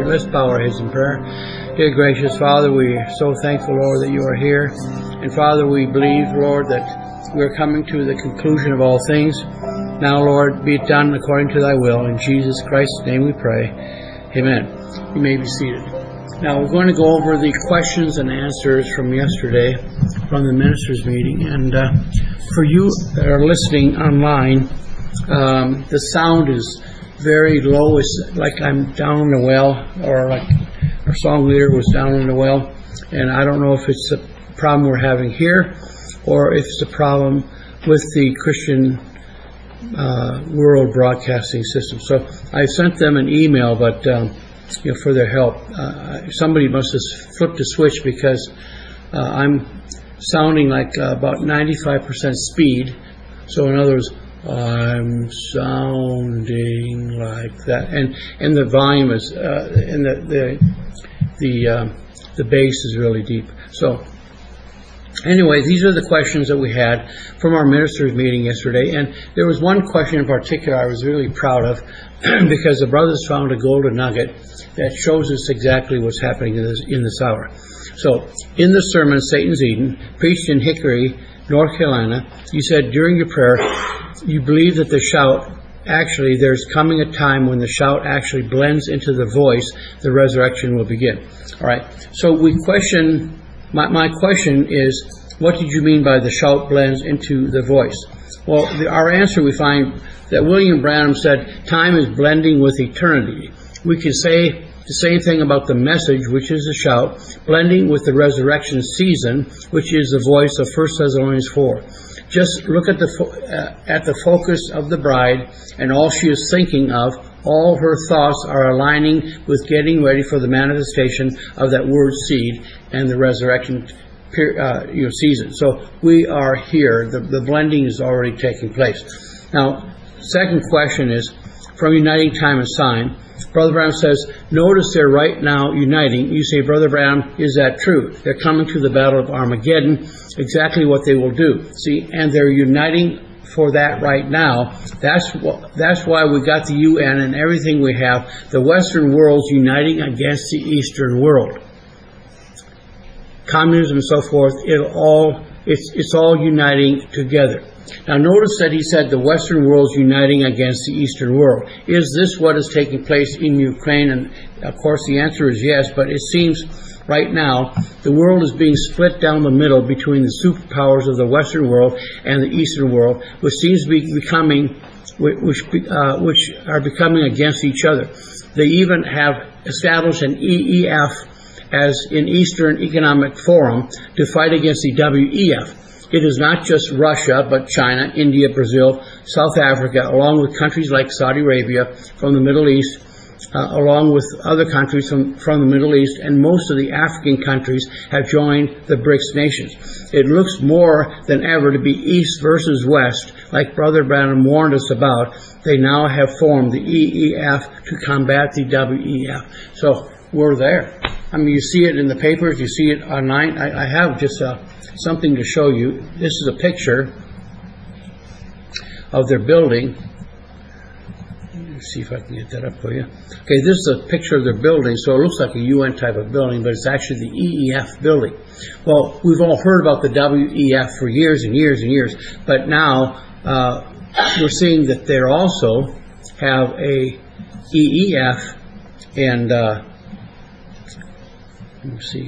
Lord. Let's bow our heads in prayer. Dear gracious Father, we are so thankful, Lord, that you are here. And Father, we believe, Lord, that we are coming to the conclusion of all things. Now, Lord, be it done according to thy will. In Jesus Christ's name we pray. Amen. You may be seated. Now, we're going to go over the questions and answers from yesterday from the ministers' meeting. And for you that are listening online, the sound is very low. It's like I'm down in a well, or like our song leader was down in a well. And I don't know if it's a problem we're having here or if it's a problem with the Christian World Broadcasting System. So I sent them an email, but for their help. Somebody must have flipped a switch, because I'm sounding like about 95% speed. So in other words, I'm sounding like that, and the volume is and the bass is really deep. So anyway, these are the questions that we had from our ministers' meeting yesterday, and there was one question in particular I was really proud of, because the brothers found a golden nugget that shows us exactly what's happening in this hour. So, in the sermon, Satan's Eden, preached in Hickory, North Carolina, you said during your prayer, you believe that the shout, actually, there's coming a time when the shout actually blends into the voice, the resurrection will begin. All right. So we question, my question is, what did you mean by the shout blends into the voice? Well, our answer, we find that William Branham said, time is blending with eternity. We can say the same thing about the message, which is the shout, blending with the resurrection season, which is the voice of 1 Thessalonians 4. Just look at the focus of the bride and all she is thinking of. All her thoughts are aligning with getting ready for the manifestation of that word seed and the resurrection season. So we are here. The blending is already taking place. Now, second question is from Uniting Time and Sign. Brother Branham says, notice they're right now uniting. You say, Brother Branham, is that true? They're coming to the Battle of Armageddon, exactly what they will do. See, and they're uniting for that right now. That's why we got the UN and everything we have. The Western world's uniting against the Eastern world. Communism and so forth, it's all uniting together. Now notice that he said the Western world is uniting against the Eastern world. Is this what is taking place in Ukraine? And of course the answer is yes, but it seems right now the world is being split down the middle between the superpowers of the Western world and the Eastern world, which seems to be becoming, which are becoming against each other. They even have established an EEF as an Eastern Economic Forum to fight against the WEF. It is not just Russia, but China, India, Brazil, South Africa, along with countries like Saudi Arabia from the Middle East, along with other countries from the Middle East, and most of the African countries have joined the BRICS nations. It looks more than ever to be East versus West, like Brother Branham warned us about. They now have formed the EEF to combat the WEF. So we're there. I mean, you see it in the papers, you see it online. I have just something to show you. This is a picture of their building. Let's see if I can get that up for you. Okay, this is a picture of their building, so it looks like a UN type of building, but it's actually the EEF building. Well, we've all heard about the WEF for years and years and years, but now we're seeing that they also have a EEF, and let me see.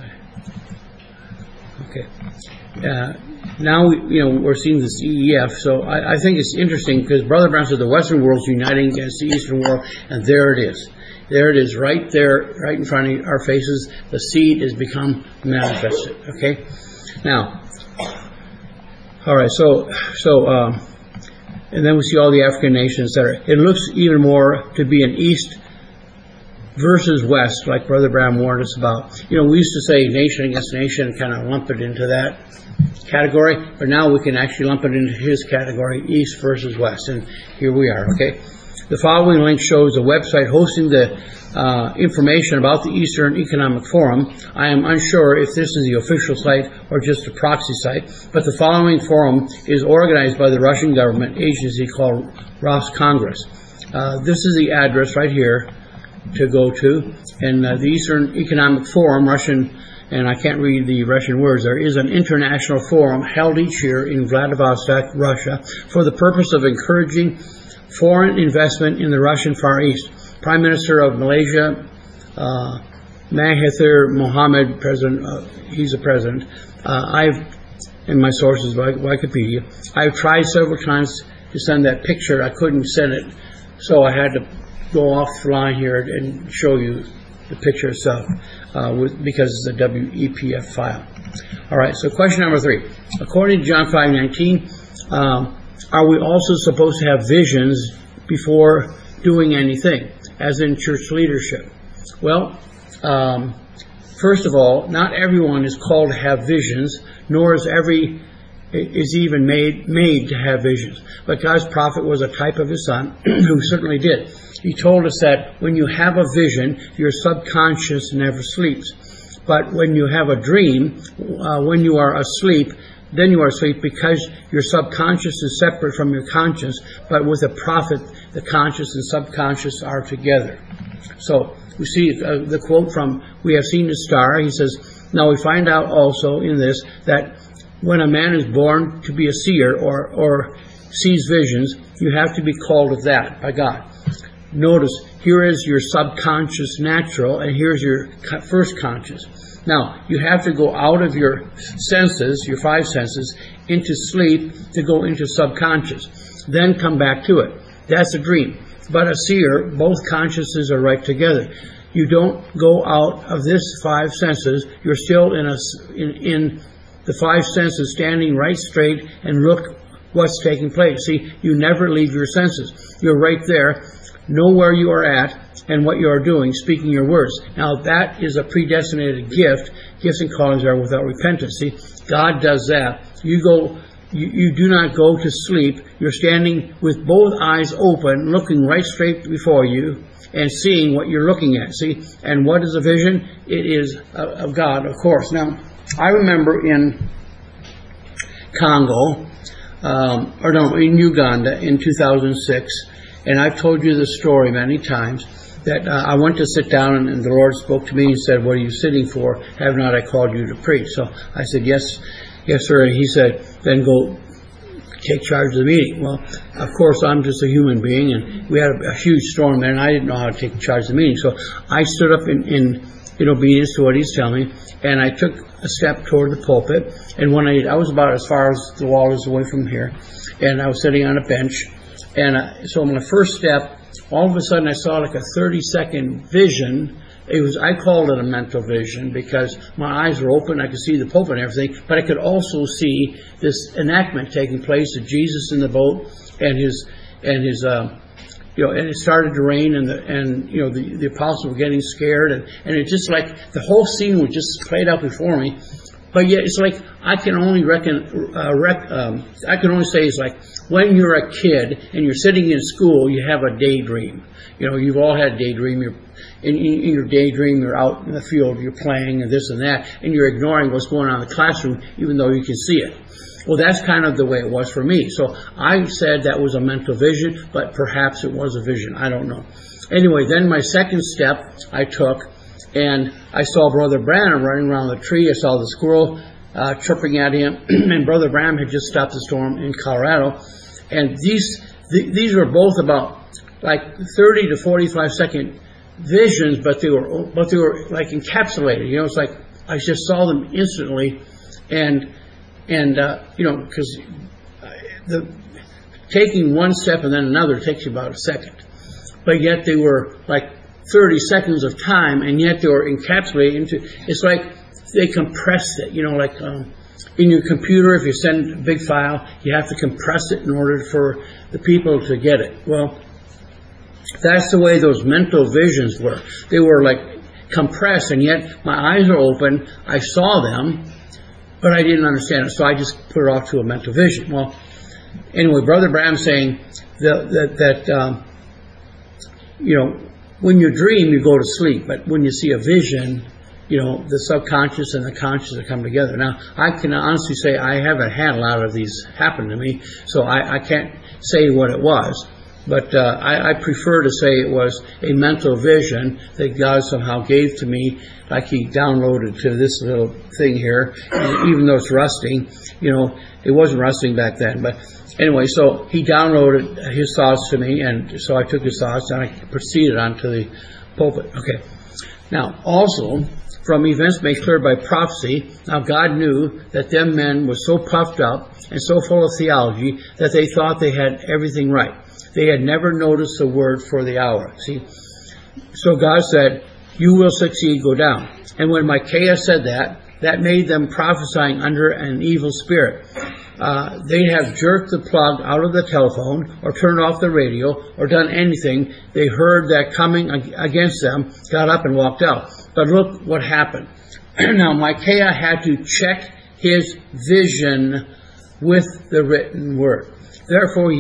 Okay. Now we're seeing this EEF, so I think it's interesting because Brother Brown said the Western world's uniting against the Eastern world, and there it is. There it is, right there, right in front of our faces. The seed has become manifested. Okay. Now, all right. So, and then we see all the African nations, etc. It looks even more to be an East versus West, like Brother Branham warned us about. We used to say nation against nation and kind of lump it into that category, but now we can actually lump it into his category, East versus West, and here we are, okay? The following link shows a website hosting the information about the Eastern Economic Forum. I am unsure if this is the official site or just a proxy site, but the following forum is organized by the Russian government agency called Roscongress. This is the address right here. to go to. And the Eastern Economic Forum, Russian, and I can't read the Russian words, there is an international forum held each year in Vladivostok, Russia, for the purpose of encouraging foreign investment in the Russian Far East. Prime Minister of Malaysia, Mahathir Mohamad, he's the president. In my sources, Wikipedia, I've tried several times to send that picture. I couldn't send it, so I had to go offline here and show you the picture itself because it's a WEPF file. All right, so question number 3. According to John 5:19, are we also supposed to have visions before doing anything, as in church leadership? Well, first of all, not everyone is called to have visions, nor is even made to have visions. But God's prophet was a type of his son, who certainly did. He told us that when you have a vision, your subconscious never sleeps. But when you have a dream, when you are asleep, then you are asleep because your subconscious is separate from your conscious. But with a prophet, the conscious and subconscious are together. So we see the quote from We Have Seen the Star. He says, now we find out also in this that when a man is born to be a seer or sees visions, you have to be called of that by God. Notice, here is your subconscious natural, and here's your first conscious. Now, you have to go out of your senses, your 5 senses, into sleep to go into subconscious. Then come back to it. That's a dream. But a seer, both consciouses are right together. You don't go out of this 5 senses. You're still in the 5 senses, standing right straight, and look what's taking place. See, you never leave your senses. You're right there. Know where you are at and what you are doing, speaking your words. Now, that is a predestinated gift. Gifts and callings are without repentance. See, God does that. You do not go to sleep. You're standing with both eyes open, looking right straight before you, and seeing what you're looking at. See, and what is a vision? It is of God, of course. Now, I remember in Congo, in Uganda in 2006, and I've told you this story many times, that I went to sit down and the Lord spoke to me and said, what are you sitting for? Have not I called you to preach? So I said, yes, sir. And he said, then go take charge of the meeting. Well, of course, I'm just a human being, and we had a huge storm there, and I didn't know how to take charge of the meeting. So I stood up in obedience to what he's telling me, and I took a step toward the pulpit, and when I was about as far as the wall is away from here, and I was sitting on a bench, and so on the first step, all of a sudden I saw like a 30-second vision. I called it a mental vision because my eyes were open, I could see the pulpit and everything, but I could also see this enactment taking place of Jesus in the boat and and it started to rain, and the apostles were getting scared, and it just like the whole scene was just played out before me. But yet it's like I can only say it's like when you're a kid and you're sitting in school, you have a daydream. You've all had a daydream. In your daydream, you're out in the field, you're playing and this and that, and you're ignoring what's going on in the classroom, even though you can see it. Well, that's kind of the way it was for me. So I said that was a mental vision, but perhaps it was a vision. I don't know. Anyway, then my second step I took, and I saw Brother Branham running around the tree. I saw the squirrel chirping at him, and Brother Branham had just stopped the storm in Colorado. And these were both about like 30 to 45 second visions, but they were like encapsulated. It's like I just saw them instantly, and because taking one step and then another takes you about a second, but yet they were like 30 seconds of time, and yet they were encapsulated into. It's like they compressed it. Like in your computer, if you send a big file, you have to compress it in order for the people to get it. Well, that's the way those mental visions were. They were like compressed, and yet my eyes are open. I saw them, but I didn't understand it, so I just put it off to a mental vision. Well, anyway, Brother Branham saying that when you dream, you go to sleep, but when you see a vision, the subconscious and the conscious come together. Now, I can honestly say I haven't had a lot of these happen to me, so I can't say what it was. But I prefer to say it was a mental vision that God somehow gave to me, like He downloaded to this little thing here. And even though it's rusting, it wasn't rusting back then. But anyway, so He downloaded His thoughts to me, and so I took His thoughts and I proceeded onto the pulpit. Okay. Now, also, from events made clear by prophecy, now God knew that them men were so puffed up and so full of theology that they thought they had everything right. They had never noticed the word for the hour. See? So God said, "You will succeed, go down." And when Micaiah said that, that made them prophesying under an evil spirit. They'd have jerked the plug out of the telephone or turned off the radio or done anything. They heard that coming against them, got up and walked out. But look what happened. Now Micaiah had to check his vision with the written word. Therefore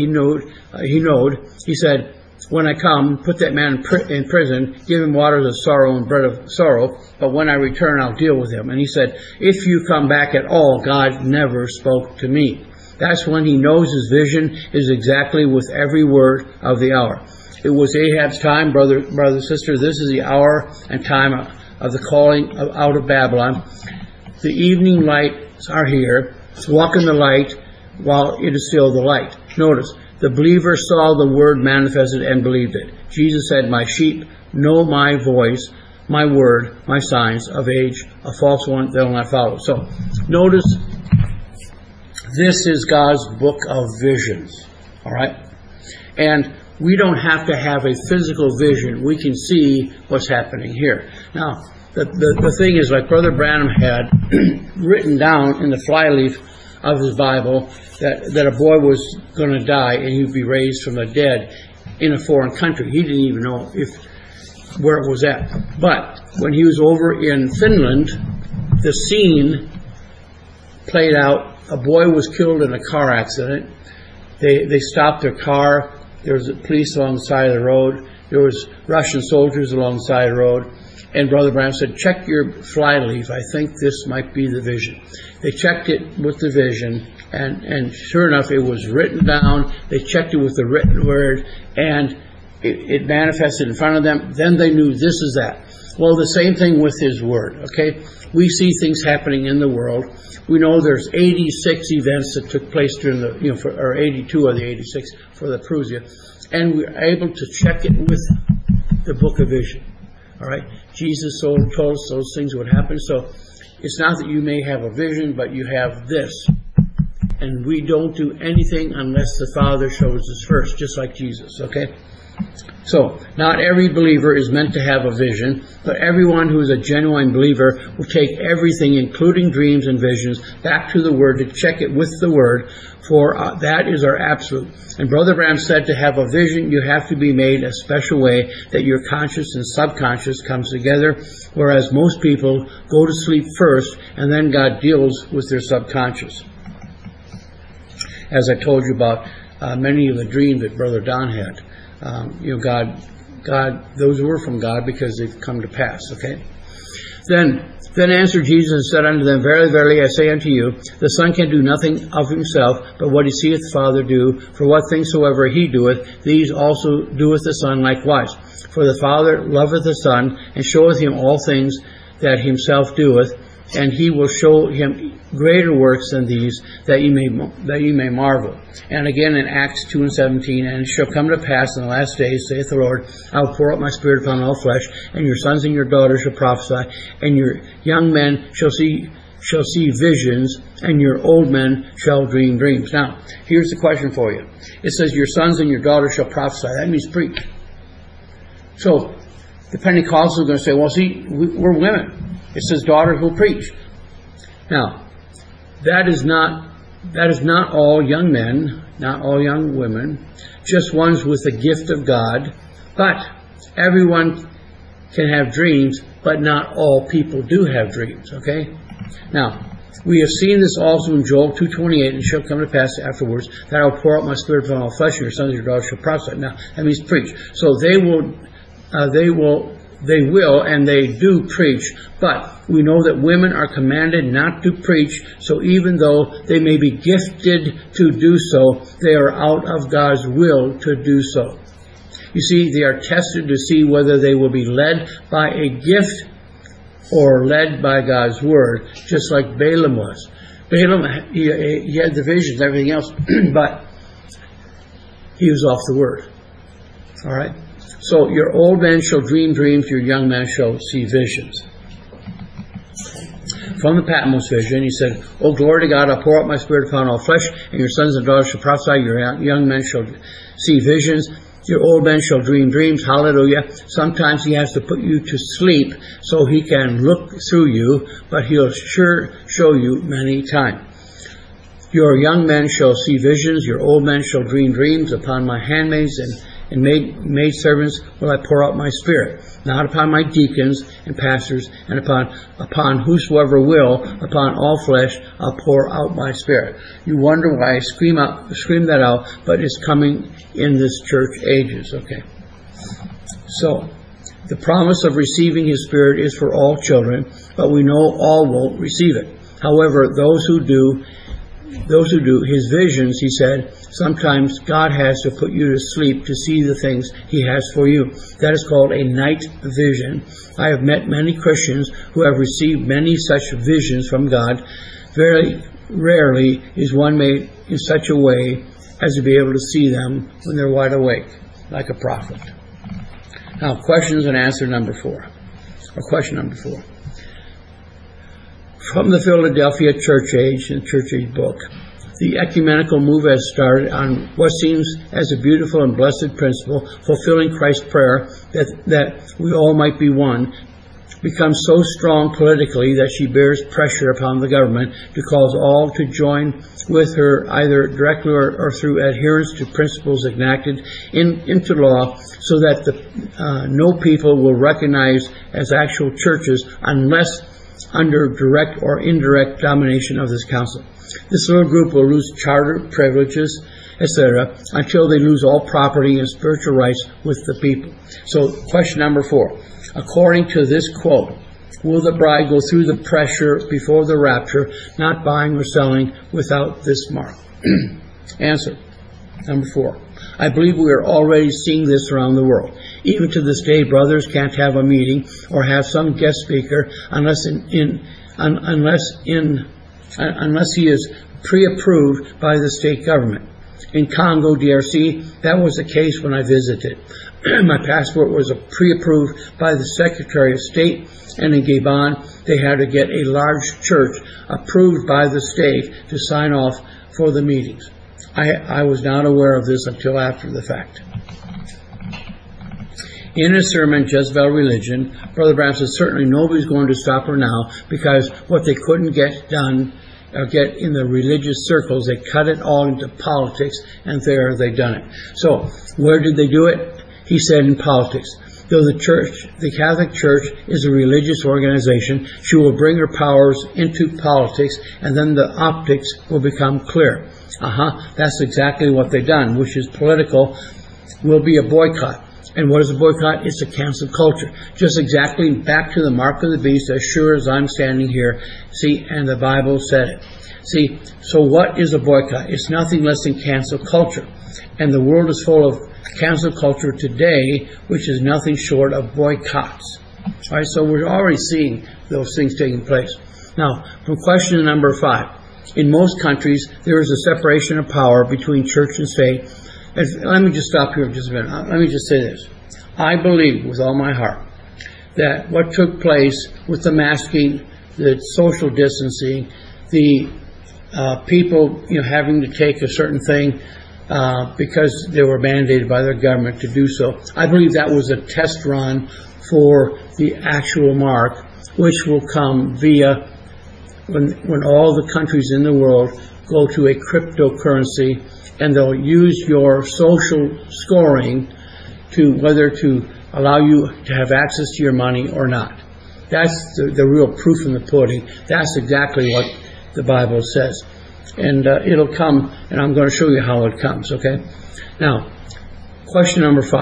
he said, "When I come, put that man in prison, give him waters of sorrow and bread of sorrow, but when I return, I'll deal with him." And he said, "If you come back at all, God never spoke to me." That's when he knows his vision is exactly with every word of the hour. It was Ahab's time, brother, sister. This is the hour and time of the calling out of Babylon. The evening lights are here. Walk in the light while it is still the light. Notice, the believer saw the word manifested and believed it. Jesus said, "My sheep know my voice, my word, my signs of age, a false one they will not follow." So, notice, this is God's book of visions. Alright? And we don't have to have a physical vision. We can see what's happening here. Now, the thing is, like Brother Branham had written down in the flyleaf of his Bible, that a boy was going to die and he'd be raised from the dead in a foreign country. He didn't even know where it was at. But when he was over in Finland, the scene played out. A boy was killed in a car accident. They stopped their car. There was police along the side of the road. There was Russian soldiers along the side of the road. And Brother Branham said, "Check your flyleaf. I think this might be the vision." They checked it with the vision, and sure enough, it was written down. They checked it with the written word, and it manifested in front of them. Then they knew this is that. Well, the same thing with His word, okay? We see things happening in the world. We know there's 86 events that took place during or 82 of the 86 for the Parousia, and we're able to check it with the book of vision. All right? Jesus told us those things would happen. So it's not that you may have a vision, but you have this. And we don't do anything unless the Father shows us first, just like Jesus, okay? So, not every believer is meant to have a vision, but everyone who is a genuine believer will take everything, including dreams and visions, back to the Word to check it with the Word, for that is our absolute. And Brother Branham said to have a vision, you have to be made a special way that your conscious and subconscious comes together, whereas most people go to sleep first, and then God deals with their subconscious. As I told you about many of the dreams that Brother Don had. God, those were from God because they've come to pass, okay? Then answered Jesus and said unto them, Verily, verily, I say unto you, the Son can do nothing of himself, but what he seeth the Father do. For what things soever he doeth, these also doeth the Son likewise. For the Father loveth the Son, and showeth him all things that himself doeth, and he will show him greater works than these, that ye may marvel. And again in Acts 2:17, and it shall come to pass in the last days, saith the Lord, I will pour out my Spirit upon all flesh, and your sons and your daughters shall prophesy, and your young men shall see visions, and your old men shall dream dreams. Now, here's the question for you. It says your sons and your daughters shall prophesy. That means preach. So, the Pentecostals are going to say, well, see, we're women. It says daughters will preach. Now, that is not all young men, not all young women, just ones with the gift of God. But everyone can have dreams, but not all people do have dreams, okay? Now, we have seen this also in Joel 2:28, and it shall come to pass afterwards that I will pour out my Spirit upon all flesh, and your sons and your daughters shall prophesy. Now, that means preach. So they will they will and they do preach, but we know that women are commanded not to preach, so even though they may be gifted to do so, they are out of God's will to do so. You see, they are tested to see whether they will be led by a gift or led by God's word, just like Balaam was. Balaam, he had the visions, everything else, but he was off the word. All right? So your old men shall dream dreams, your young men shall see visions. From the Patmos vision, he said, "O glory to God, I'll pour out my spirit upon all flesh, and your sons and daughters shall prophesy, your young men shall see visions, your old men shall dream dreams." Hallelujah. Sometimes he has to put you to sleep so he can look through you, but he'll sure show you many times. Your young men shall see visions, your old men shall dream dreams. Upon my handmaids and maidservants will I pour out my spirit, not upon my deacons and pastors, and upon whosoever will, upon all flesh, I'll pour out my spirit. You wonder why I scream that out, but it's coming in this church ages. Okay. So, the promise of receiving His Spirit is for all children, but we know all won't receive it. However, those who do His visions, he said, sometimes God has to put you to sleep to see the things He has for you. That is called a night vision. I have met many Christians who have received many such visions from God. Very rarely is one made in such a way as to be able to see them when they're wide awake, like a prophet. Now, questions and answer number 4. Or question number 4. From the Philadelphia Church Age and Church Age book, the ecumenical move has started on what seems as a beautiful and blessed principle, fulfilling Christ's prayer that we all might be one, becomes so strong politically that she bears pressure upon the government to cause all to join with her either directly or through adherence to principles enacted into law, so that no people will recognize as actual churches unless under direct or indirect domination of this council. This little group will lose charter privileges, etc., until they lose all property and spiritual rights with the people. So, question number 4. According to this quote, will the bride go through the pressure before the rapture, not buying or selling without this mark? Answer. Number 4. I believe we are already seeing this around the world. Even to this day, brothers can't have a meeting or have some guest speaker unless he is pre-approved by the state government. In Congo, DRC, that was the case when I visited. My passport was pre-approved by the Secretary of State, and in Gabon, they had to get a large church approved by the state to sign off for the meetings. I was not aware of this until after the fact. In his sermon, Jezebel Religion, Brother Branham says certainly nobody's going to stop her now, because what they couldn't get done or get in the religious circles, they cut it all into politics, and there they done it. So, where did they do it? He said in politics. Though the Catholic Church is a religious organization, she will bring her powers into politics, and then the optics will become clear. That's exactly what they've done, which is political, will be a boycott. And what is a boycott? It's a cancel culture. Just exactly back to the mark of the beast, as sure as I'm standing here. See, and the Bible said it. See, so what is a boycott? It's nothing less than cancel culture. And the world is full of cancel culture today, which is nothing short of boycotts. All right, so we're already seeing those things taking place. Now, from question number 5. In most countries, there is a separation of power between church and state. Let me just stop here just a minute. Let me just say this. I believe with all my heart that what took place with the masking, the social distancing, the people having to take a certain thing because they were mandated by their government to do so, I believe that was a test run for the actual mark, which will come via when all the countries in the world go to a cryptocurrency, and they'll use your social scoring to whether to allow you to have access to your money or not. That's the real proof in the pudding. That's exactly what the Bible says. And it'll come, and I'm going to show you how it comes, okay? Now, question number 5.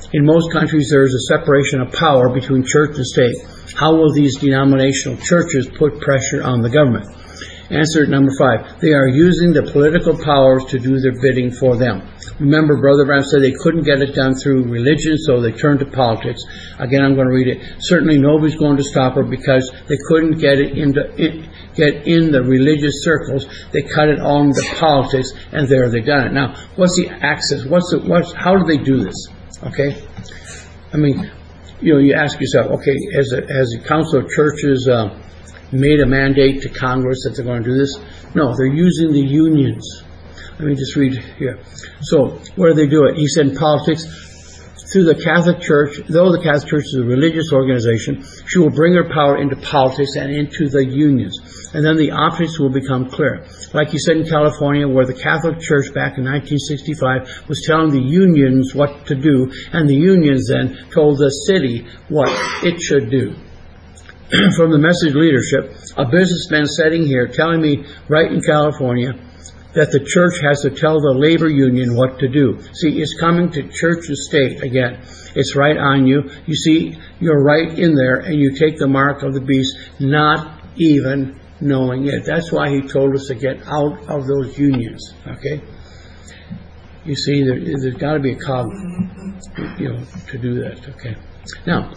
In most countries, there is a separation of power between church and state. How will these denominational churches put pressure on the government? Answer number 5. They are using the political powers to do their bidding for them. Remember, Brother Branham said they couldn't get it done through religion, so they turned to politics. Again, I'm going to read it. Certainly nobody's going to stop her because they couldn't get in the religious circles. They cut it all into politics, and there they done it. Now, what's the access? How do they do this? Okay? I mean, you ask yourself, okay, has the Council of Churches made a mandate to Congress that they're going to do this? No, they're using the unions. Let me just read here. So, where do they do it? He said in politics, through the Catholic Church, though the Catholic Church is a religious organization, she will bring her power into politics and into the unions. And then the optics will become clear. Like you said in California, where the Catholic Church back in 1965 was telling the unions what to do, and the unions then told the city what it should do. From the message leadership, a businessman sitting here telling me right in California that the church has to tell the labor union what to do. See, it's coming to church and state again. It's right on you. You see, you're right in there, and you take the mark of the beast, not even knowing it. That's why he told us to get out of those unions. Okay? You see, there's got to be a cog, to do that. Okay? Now,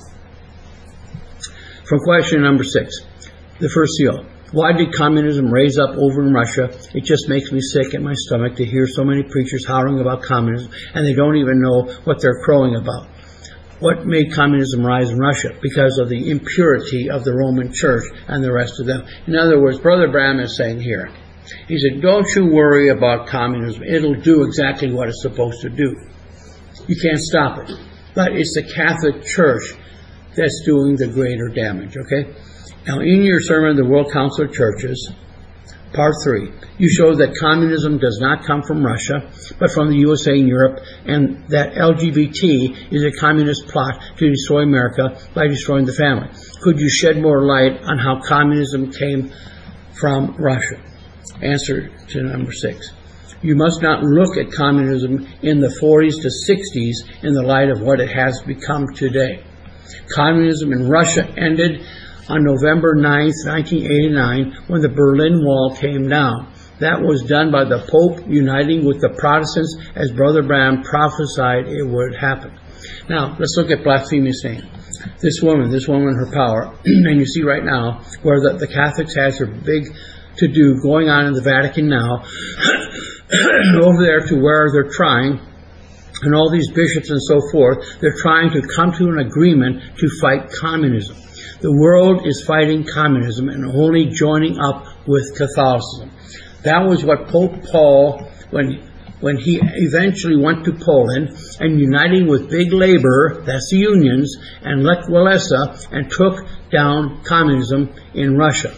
from question number 6, the first CO. Why did communism raise up over in Russia? It just makes me sick at my stomach to hear so many preachers hollering about communism, and they don't even know what they're crowing about. What made communism rise in Russia? Because of the impurity of the Roman Church and the rest of them. In other words, Brother Branham is saying here, he said, don't you worry about communism. It'll do exactly what it's supposed to do. You can't stop it. But it's the Catholic Church that's doing the greater damage, okay? Now, in your sermon, The World Council of Churches, Part 3, you show that communism does not come from Russia, but from the USA and Europe, and that LGBT is a communist plot to destroy America by destroying the family. Could you shed more light on how communism came from Russia? Answer to number 6. You must not look at communism in the 40s to 60s in the light of what it has become today. Communism in Russia ended on November 9th, 1989, when the Berlin Wall came down. That was done by the Pope uniting with the Protestants, as Brother Branham prophesied it would happen. Now, let's look at blasphemous name. This woman, her power, and you see right now where the Catholics has their big to-do going on in the Vatican now, over there to where they're trying, and all these bishops and so forth, they're trying to come to an agreement to fight communism. The world is fighting communism and only joining up with Catholicism. That was what Pope Paul, when he eventually went to Poland and uniting with Big Labor, that's the unions, and Lech Walesa, and took down communism in Russia.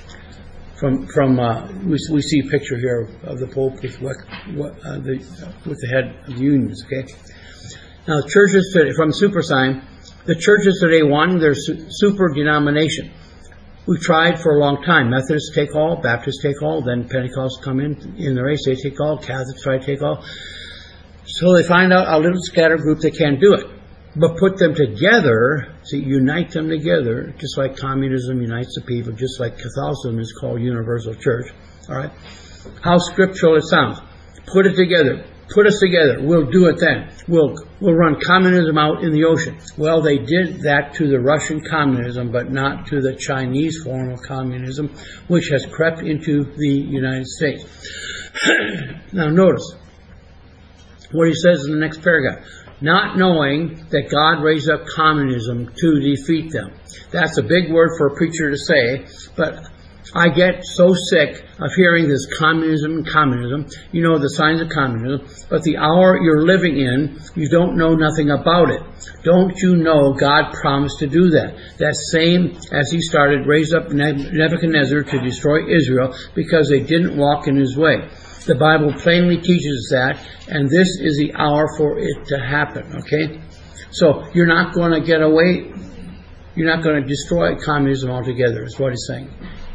We see a picture here of the Pope with the head of the unions. Okay. Now, churches today, from Supersign, the churches today wanting their super denomination. We've tried for a long time. Methodists take all, Baptists take all, then Pentecostals come in the race, they take all, Catholics try to take all. So they find out a little scattered group that can't do it. But put them together, unite them together, just like communism unites the people, just like Catholicism is called universal church. All right? How scriptural it sounds. Put it together. Put us together. We'll do it then. We'll run communism out in the ocean. Well, they did that to the Russian communism, but not to the Chinese form of communism, which has crept into the United States. Now, notice what he says in the next paragraph. Not knowing that God raised up communism to defeat them. That's a big word for a preacher to say, but I get so sick of hearing this communism. You know the signs of communism, but the hour you're living in, you don't know nothing about it. Don't you know God promised to do that? That same as he started, raised up Nebuchadnezzar to destroy Israel because they didn't walk in his way. The Bible plainly teaches that, and this is the hour for it to happen, okay? So you're not going to get away, you're not going to destroy communism altogether, is what he's saying.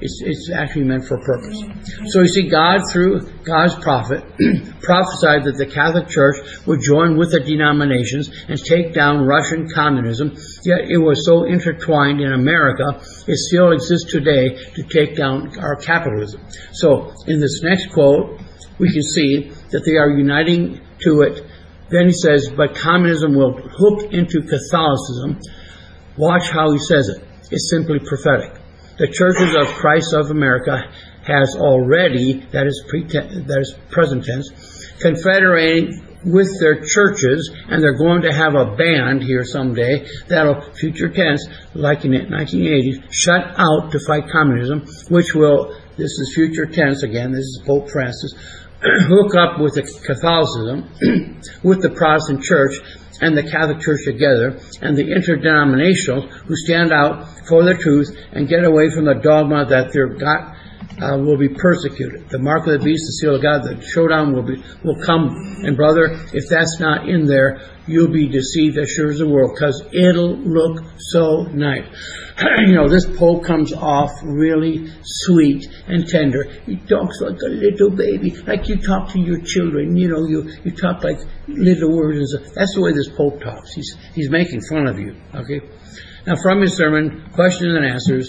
It's actually meant for a purpose. So you see, God, through God's prophet, prophesied that the Catholic Church would join with the denominations and take down Russian communism, yet it was so intertwined in America, it still exists today to take down our capitalism. So in this next quote, we can see that they are uniting to it. Then he says, but communism will hook into Catholicism. Watch how he says it. It's simply prophetic. The Churches of Christ of America has already, that is present tense, confederating with their churches, and they're going to have a band here someday that'll, future tense, like in the 1980s, shut out to fight communism, which will, this is future tense again, this is Pope Francis, hook up with the Catholicism, with the Protestant Church, and the Catholic Church together, and the interdenominationals who stand out for the truth and get away from the dogma that will be persecuted. The mark of the beast, the seal of God, the showdown will come. And brother, if that's not in there, you'll be deceived as sure as the world, because it'll look so nice. This Pope comes off really sweet and tender. He talks like a little baby, like you talk to your children. You talk like little words and stuff. That's the way this Pope talks. He's making fun of you. Okay. Now, from his sermon, questions and answers,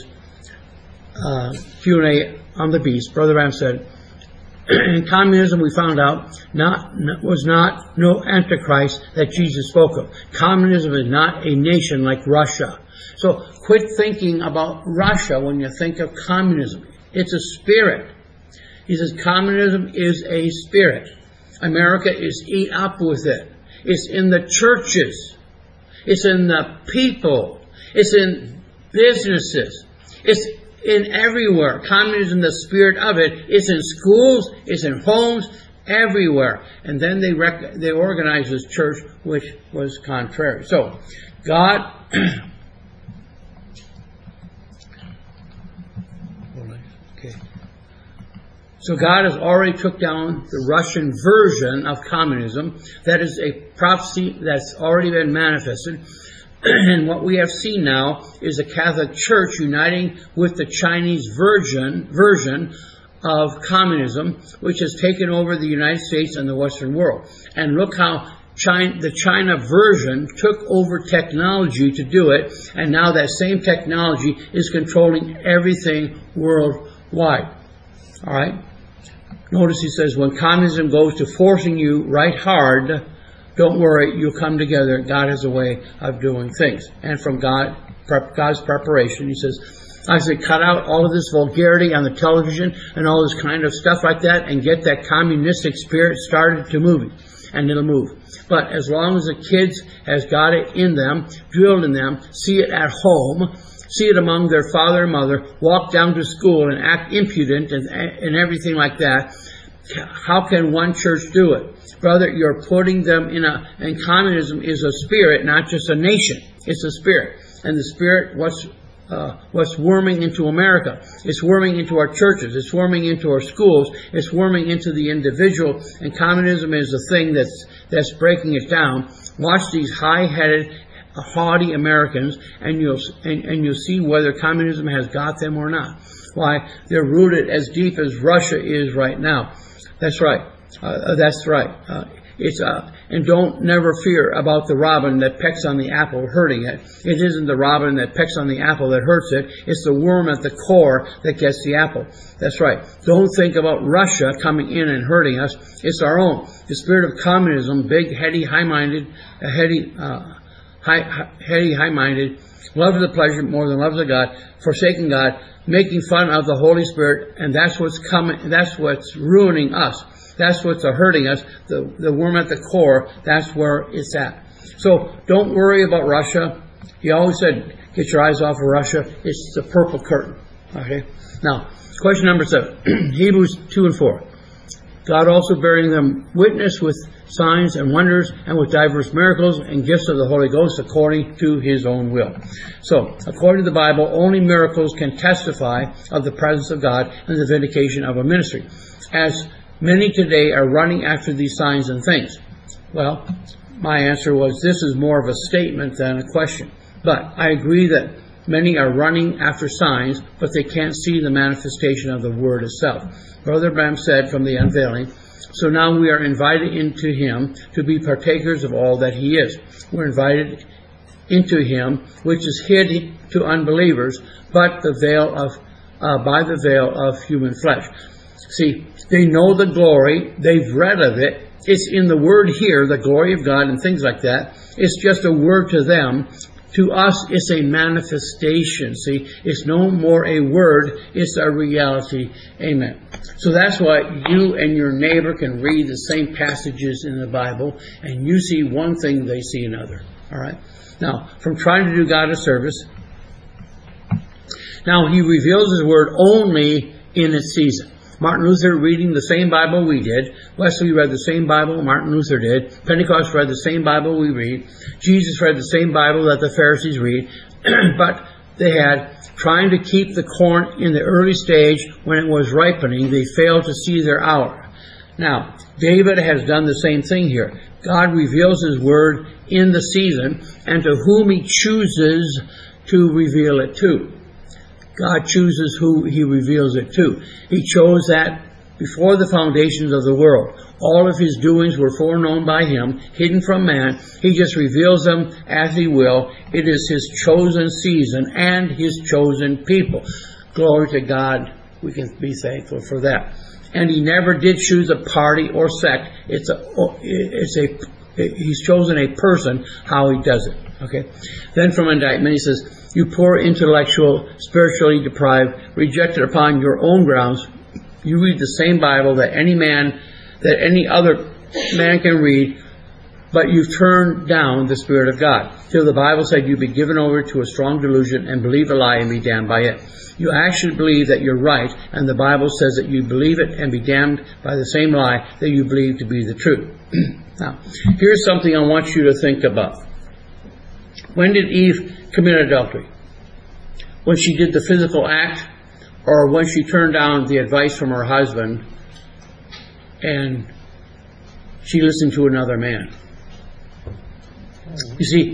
Q&A on the beast, Brother Ram said, in communism we found out was not no antichrist that Jesus spoke of. Communism is not a nation like Russia. So quit thinking about Russia when you think of communism. It's a spirit. He says communism is a spirit. America is eat up with it. It's in the churches. It's in the people. It's in businesses. It's in everywhere. Communism, the spirit of it, is in schools, it's in homes, everywhere. And then they organized this church, which was contrary. So, God... okay. So God has already took down the Russian version of communism. That is a prophecy that's already been manifested. And what we have seen now is the Catholic Church uniting with the Chinese version of communism, which has taken over the United States and the Western world. And look how the China version took over technology to do it, and now that same technology is controlling everything worldwide. All right? Notice he says, when communism goes to forcing you right hard, don't worry, you'll come together. God has a way of doing things. And from God's preparation, he says, I say, cut out all of this vulgarity on the television and all this kind of stuff like that, and get that communistic spirit started to moving. And it'll move. But as long as the kids has got it in them, drilled in them, see it at home, see it among their father and mother, walk down to school and act impudent and everything like that, how can one church do it? Brother, you're putting them and communism is a spirit, not just a nation. It's a spirit. And the spirit, what's worming into America? It's worming into our churches. It's worming into our schools. It's worming into the individual. And communism is the thing that's breaking it down. Watch these high-headed, haughty Americans, and you'll see whether communism has got them or not. Why? They're rooted as deep as Russia is right now. That's right. That's right. And don't never fear about the robin that pecks on the apple hurting it. It isn't the robin that pecks on the apple that hurts it. It's the worm at the core that gets the apple. That's right. Don't think about Russia coming in and hurting us. It's our own. The spirit of communism, big, heady, high-minded, high-minded, love of the pleasure more than love of the God, forsaking God, making fun of the Holy Spirit, and that's what's coming. That's what's ruining us. That's what's hurting us. The worm at the core, that's where it's at. So don't worry about Russia. He always said, get your eyes off of Russia. It's the purple curtain. Okay? Now, question number 7. Hebrews 2 and 4. God also bearing them witness with signs and wonders and with diverse miracles and gifts of the Holy Ghost according to His own will. So, according to the Bible, only miracles can testify of the presence of God and the vindication of a ministry. As many today are running after these signs and things. Well, my answer was this is more of a statement than a question. But I agree that Many are running after signs, but they can't see the manifestation of the Word itself. Brother Branham said from the unveiling, so now we are invited into Him to be partakers of all that He is. We're invited into Him, which is hid to unbelievers, but by the veil of human flesh. See, they know the glory, they've read of it, it's in the Word here, the glory of God and things like that. It's just a word to them. To us, it's a manifestation. See, it's no more a word, it's a reality. Amen. So that's why you and your neighbor can read the same passages in the Bible, and you see one thing, they see another. All right. Now, from trying to do God a service, now He reveals His Word only in its season. Martin Luther reading the same Bible we did. Wesley read the same Bible Martin Luther did. Pentecost read the same Bible we read. Jesus read the same Bible that the Pharisees read. But they had, trying to keep the corn in the early stage when it was ripening, they failed to see their hour. Now, David has done the same thing here. God reveals His Word in the season, and to whom He chooses to reveal it to. God chooses who He reveals it to. He chose that before the foundations of the world. All of His doings were foreknown by Him, hidden from man. He just reveals them as He will. It is His chosen season and His chosen people. Glory to God. We can be thankful for that. And He never did choose a party or sect. He's chosen a person, how He does it. Okay. Then from indictment, he says, you poor intellectual, spiritually deprived, rejected upon your own grounds, you read the same Bible that any other man can read, but you've turned down the Spirit of God. Till the Bible said you'd be given over to a strong delusion and believe a lie and be damned by it. You actually believe that you're right, and the Bible says that you believe it and be damned by the same lie that you believe to be the truth. Now, here's something I want you to think about. When did Eve commit adultery? When she did the physical act, or when she turned down the advice from her husband and she listened to another man? You see,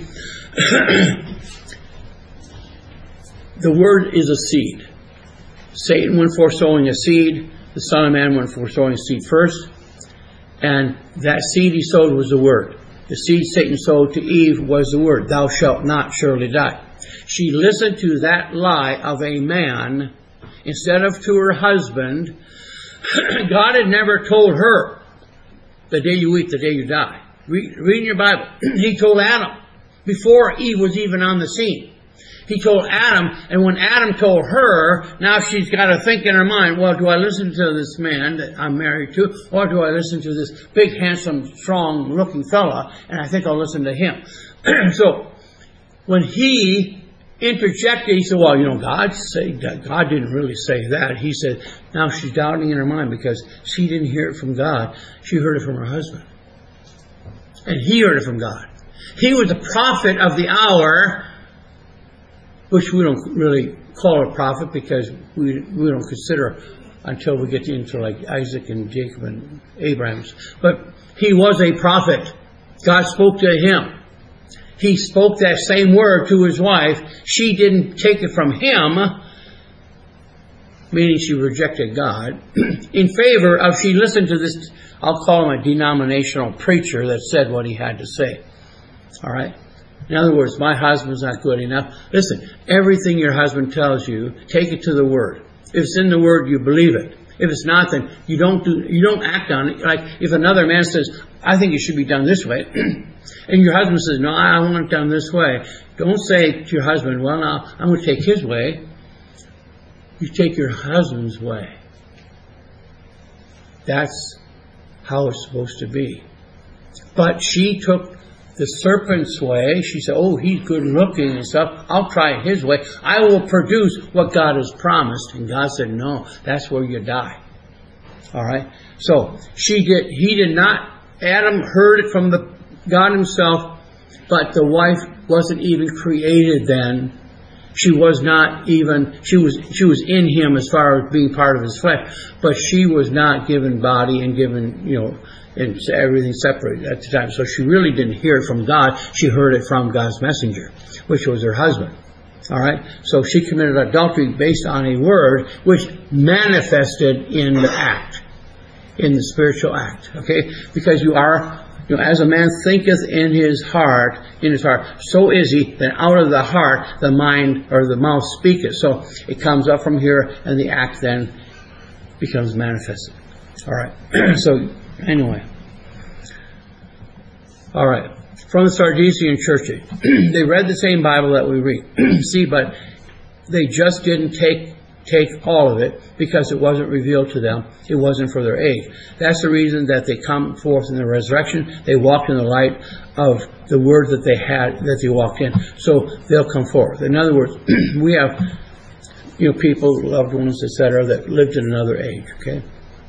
the Word is a seed. Satan went forth sowing a seed. The Son of Man went forth sowing a seed first. And that seed he sowed was the Word. The seed Satan sowed to Eve was the Word. Thou shalt not surely die. She listened to that lie of a man instead of to her husband. God had never told her, the day you eat, the day you die. Read in your Bible. He told Adam before Eve was even on the scene. He told Adam, and when Adam told her, now she's got to think in her mind, well, do I listen to this man that I'm married to, or do I listen to this big, handsome, strong-looking fella, and I think I'll listen to him. So, when he interjected, he said, well, God didn't really say that. He said, now she's doubting in her mind because she didn't hear it from God. She heard it from her husband. And he heard it from God. He was the prophet of the hour, which we don't really call a prophet because we don't consider until we get into like Isaac and Jacob and Abraham's. But he was a prophet. God spoke to him. He spoke that same word to his wife. She didn't take it from him, meaning she rejected God, in favor of she listened to this, I'll call him a denominational preacher that said what he had to say. All right? In other words, my husband's not good enough. Listen, everything your husband tells you, take it to the Word. If it's in the Word, you believe it. If it's not, then you don't act on it. Like if another man says, I think it should be done this way, and your husband says, no, I want it done this way. Don't say to your husband, well, now, I'm going to take his way. You take your husband's way. That's how it's supposed to be. But she took the serpent's way. She said, oh, he's good looking and stuff. I'll try it his way. I will produce what God has promised. And God said, no, that's where you die. All right. So he did not. Adam heard it from God himself, but the wife wasn't even created then. She was not even, she was in him as far as being part of his flesh, but she was not given body and given, and everything separate at the time. So she really didn't hear it from God. She heard it from God's messenger, which was her husband. All right? So she committed adultery based on a word which manifested in the act, in the spiritual act. Okay? Because you are, as a man thinketh in his heart, so is he, then out of the heart the mind or the mouth speaketh. So it comes up from here, and the act then becomes manifested. All right. So anyway. All right. From the Sardisian churches. They read the same Bible that we read. See, but they just didn't take all of it because it wasn't revealed to them. It wasn't for their age. That's the reason that they come forth in the resurrection. They walked in the light of the word that they had, that they walked in. So they'll come forth. In other words, we have people, loved ones, etc., that lived in another age. Okay?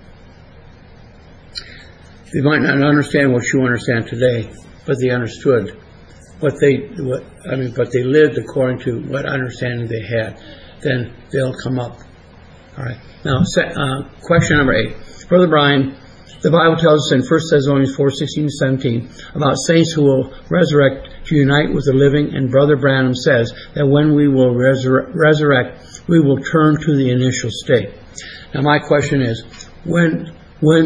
They might not understand what you understand today, but they understood but they lived according to what understanding they had. Then they'll come up. All right. Now, question number 8. Brother Brian, the Bible tells us in 1 Thessalonians 4:16-17 about saints who will resurrect to unite with the living, and Brother Branham says that when we will resurrect, we will turn to the initial state. Now, my question is, when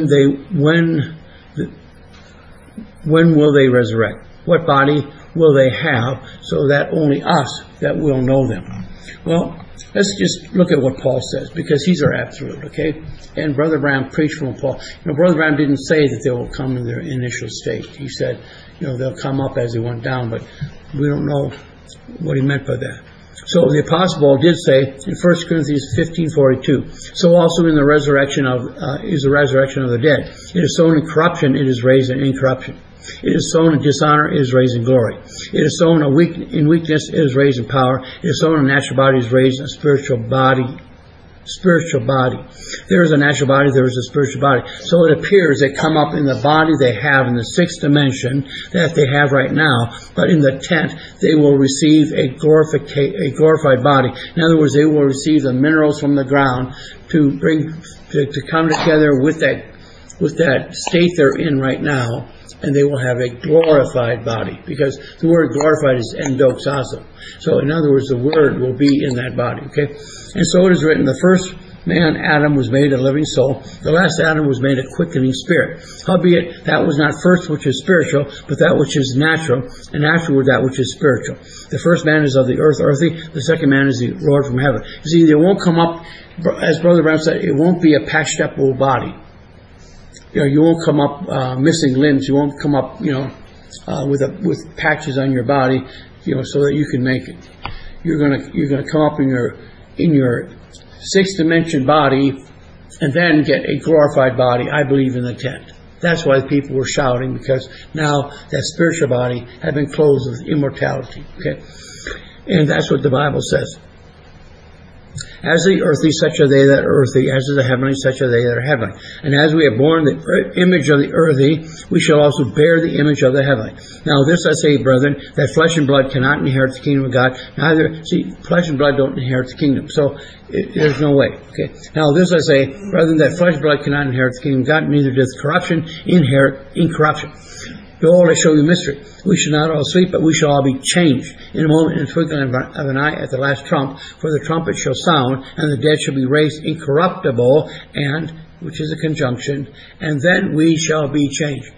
will they resurrect? What body will they have so that only us that will know them? Well, let's just look at what Paul says, because he's our absolute, okay? And Brother Branham preached from Paul. Brother Branham didn't say that they will come in their initial state. He said, they'll come up as they went down, but we don't know what he meant by that. So the Apostle Paul did say in 1 Corinthians 15:42, so also in the resurrection is the resurrection of the dead. It is sown in corruption, it is raised in incorruption. It is sown in dishonor, it is raised in glory. It is sown in weakness, it is raised in power. It is sown in a natural body, it is raised in a spiritual body. Spiritual body. There is a natural body, there is a spiritual body. So it appears they come up in the body they have in the 6th dimension that they have right now, but in the tent they will receive a glorified body. In other words, they will receive the minerals from the ground to come together with that state they're in right now, and they will have a glorified body, because the word glorified is endoxazo. So in other words, the word will be in that body, okay? And so it is written, the first man, Adam, was made a living soul. The last Adam was made a quickening spirit. Howbeit, that was not first which is spiritual, but that which is natural, and afterward that which is spiritual. The first man is of the earth, earthy. The second man is the Lord from heaven. You see, they won't come up, as Brother Branham said, it won't be a patched up old body. You won't come up missing limbs. You won't come up, with patches on your body, so that you can make it. You're gonna come up in your 6th dimension body, and then get a glorified body, I believe, in the tent. That's why people were shouting, because now that spiritual body had been clothed with immortality. Okay, and that's what the Bible says. As the earthly, such are they that are earthly. As is the heavenly, such are they that are heavenly. And as we have borne the image of the earthly, we shall also bear the image of the heavenly. Now this I say, brethren, that flesh and blood cannot inherit the kingdom of God. Flesh and blood don't inherit the kingdom. So there's no way. Okay. Now this I say, brethren, that flesh and blood cannot inherit the kingdom of God, neither doth corruption inherit incorruption. Behold, I show you a mystery. We shall not all sleep, but we shall all be changed in a moment, in the twinkling of an eye, at the last trump. For the trumpet shall sound, and the dead shall be raised incorruptible, and, which is a conjunction, and then we shall be changed.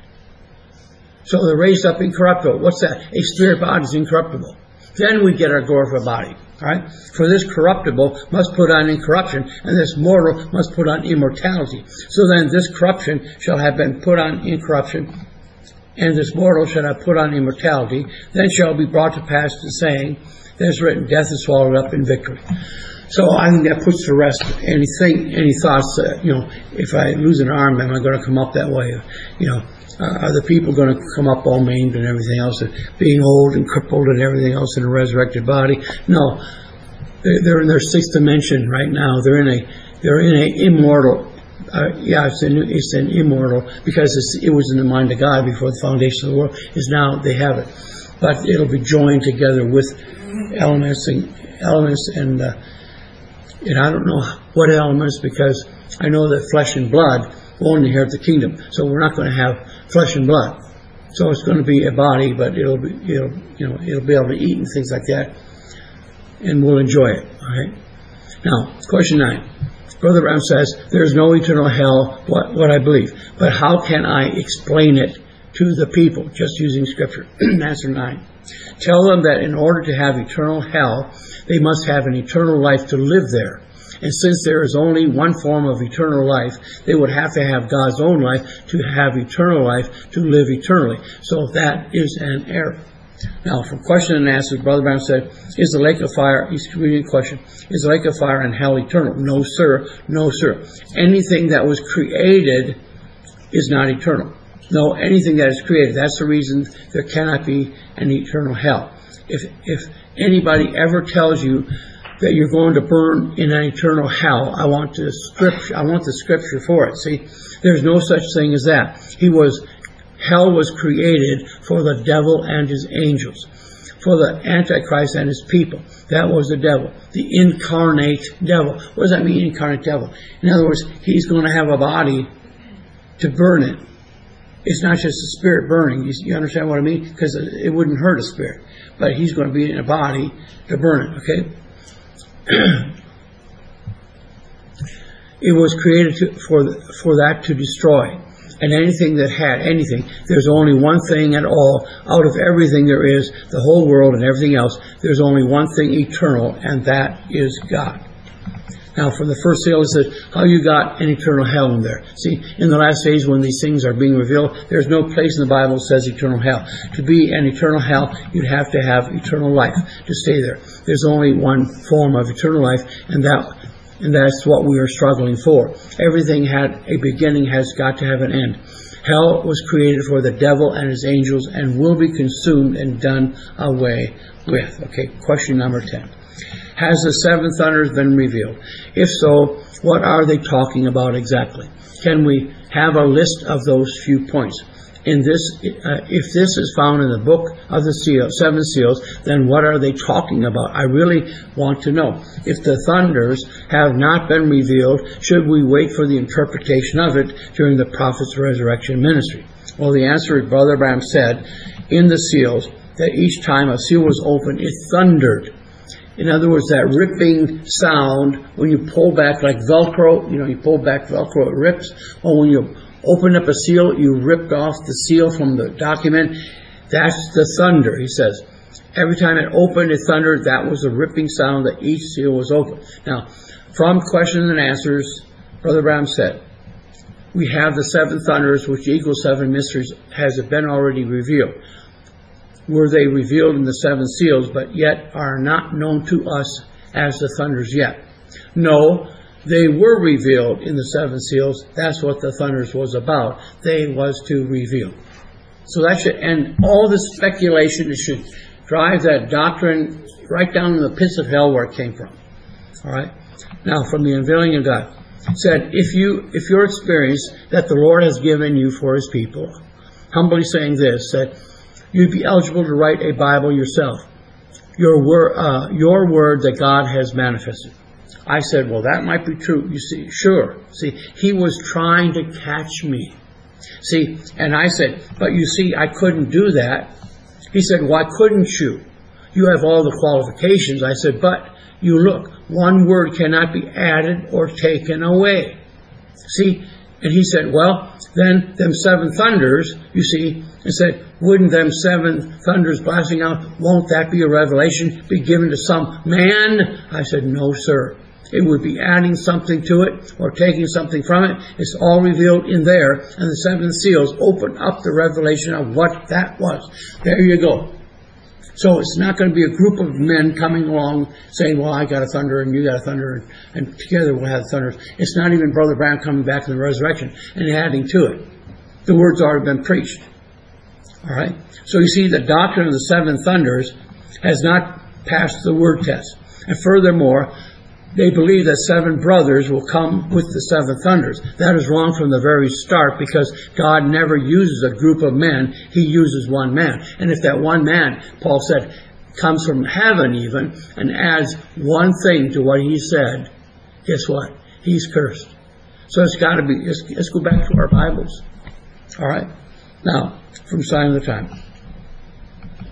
So they're raised up incorruptible. What's that? A spirit body is incorruptible. Then we get our glorified body. All right? For this corruptible must put on incorruption, and this mortal must put on immortality. So then this corruption shall have been put on incorruption, and this mortal shall have put on immortality. Then shall be brought to pass the saying that is written, death is swallowed up in victory. So I think that puts to rest any thoughts, if I lose an arm, am I going to come up that way? Are the people going to come up all maimed and everything else, and being old and crippled and everything else in a resurrected body? No. They're in their 6th dimension right now. They're in a immortal. It's an immortal, because it was in the mind of God before the foundation of the world. Is now they have it, but it'll be joined together with elements, and I don't know what elements, because I know that flesh and blood won't inherit the kingdom. So we're not going to have flesh and blood. So it's going to be a body, but it'll be able to eat and things like that. and we'll enjoy it. All right. Now, question 9. Brother Branham says, there's no eternal hell, what I believe. But how can I explain it to the people, just using Scripture? Answer 9. Tell them that in order to have eternal hell, they must have an eternal life to live there. And since there is only one form of eternal life, they would have to have God's own life to have eternal life to live eternally. So that is an error. Now, from question and answer, Brother Branham said, is the lake of fire, he's reading the question, is the lake of fire and hell eternal? No, sir. No, sir. Anything that was created is not eternal. No, anything that is created. That's the reason there cannot be an eternal hell. If anybody ever tells you that you're going to burn in an eternal hell, I want the scripture for it. See, there's no such thing as that. Hell was created for the devil and his angels, for the Antichrist and his people. That was the devil, the incarnate devil. What does that mean, incarnate devil? In other words, he's going to have a body to burn it. It's not just a spirit burning. You understand what I mean? Because it wouldn't hurt a spirit. But he's going to be in a body to burn it, okay? It was created for that to destroy. And anything that had anything, there's only one thing at all. Out of everything there is, the whole world and everything else, there's only one thing eternal, and that is God. Now, from the first seal, it says, how you got an eternal hell in there. See, in the last days when these things are being revealed, there's no place in the Bible that says eternal hell. To be an eternal hell, you'd have to have eternal life to stay there. There's only one form of eternal life, and that's what we are struggling for. Everything had a beginning, has got to have an end. Hell was created for the devil and his angels and will be consumed and done away with. Okay, question number 10. Has the seven thunders been revealed? If so, what are they talking about exactly? Can we have a list of those few points? If this is found in the book of the seven seals, then what are they talking about? I really want to know. If the thunders have not been revealed, should we wait for the interpretation of it during the prophet's resurrection ministry? Well, the answer is, Brother Branham said in the seals that each time a seal was opened, it thundered. In other words, that ripping sound, when you pull back like Velcro, you pull back Velcro, it rips. Or when you open up a seal, you ripped off the seal from the document. That's the thunder, he says. Every time it opened, it thundered. That was the ripping sound that each seal was opened. Now, from questions and answers, Brother Branham said, we have the seven thunders, which equal seven mysteries, has been already revealed. Were they revealed in the seven seals, but yet are not known to us as the thunders yet? No, they were revealed in the seven seals. That's what the thunders was about. They was to reveal. So that should end all the speculation. It should drive that doctrine right down in the pits of hell where it came from. All right. Now, from the unveiling of God, it said, if your experience that the Lord has given you for His people, humbly saying this, that you'd be eligible to write a Bible yourself. Your word that God has manifested. I said, well, that might be true. You see, sure. See, he was trying to catch me. See, and I said, but you see, I couldn't do that. He said, why couldn't you? You have all the qualifications. I said, but you look, one word cannot be added or taken away. See, and he said, well, then them seven thunders, you see, and said, wouldn't them seven thunders blasting out, won't that be a revelation, be given to some man? I said, no, sir. It would be adding something to it or taking something from it. It's all revealed in there, and the seven seals open up the revelation of what that was. There you go. So it's not going to be a group of men coming along saying, well, I got a thunder and you got a thunder, and together we'll have thunders. It's not even Brother Branham coming back in the resurrection and adding to it. The word's already been preached. All right? So you see, the doctrine of the seven thunders has not passed the word test. And furthermore, they believe that seven brothers will come with the seven thunders. That is wrong from the very start, because God never uses a group of men. He uses one man. And if that one man, Paul said, comes from heaven even, and adds one thing to what he said, guess what? He's cursed. So it's got to be, let's go back to our Bibles. All right? Now, from Sign of the Time.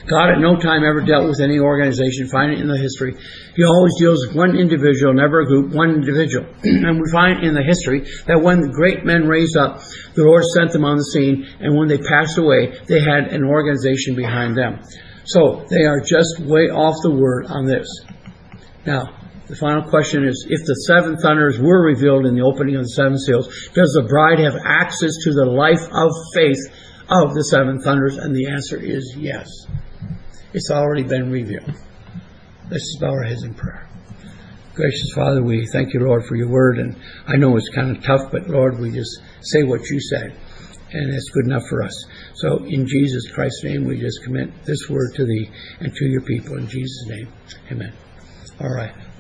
God at no time ever dealt with any organization. Find it in the history. He always deals with one individual, never a group, one individual. And we find in the history that when the great men raised up, the Lord sent them on the scene, and when they passed away, they had an organization behind them. So they are just way off the word on this. Now, the final question is, if the seven thunders were revealed in the opening of the seven seals, does the bride have access to the life of faith of the seven thunders? And the answer is yes. It's already been revealed. Let's just bow our heads in prayer. Gracious Father, we thank you, Lord, for your word. And I know it's kind of tough, but Lord, we just say what you said. And it's good enough for us. So in Jesus Christ's name, we just commit this word to thee and to your people. In Jesus' name, amen. All right.